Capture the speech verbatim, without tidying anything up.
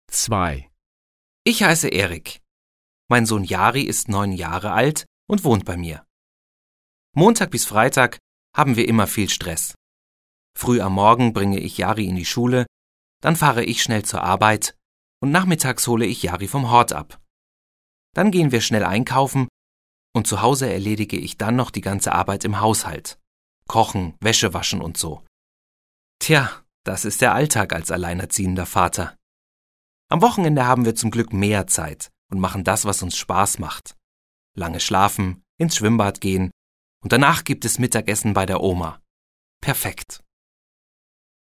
zwei. Ich heiße Erik. Mein Sohn Jari ist neun Jahre alt und wohnt bei mir. Montag bis Freitag haben wir immer viel Stress. Früh am Morgen bringe ich Jari in die Schule, dann fahre ich schnell zur Arbeit und nachmittags hole ich Jari vom Hort ab. Dann gehen wir schnell einkaufen und zu Hause erledige ich dann noch die ganze Arbeit im Haushalt. Kochen, Wäsche waschen und so. Tja, das ist der Alltag als alleinerziehender Vater. Am Wochenende haben wir zum Glück mehr Zeit und machen das, was uns Spaß macht. Lange schlafen, ins Schwimmbad gehen und danach gibt es Mittagessen bei der Oma. Perfekt.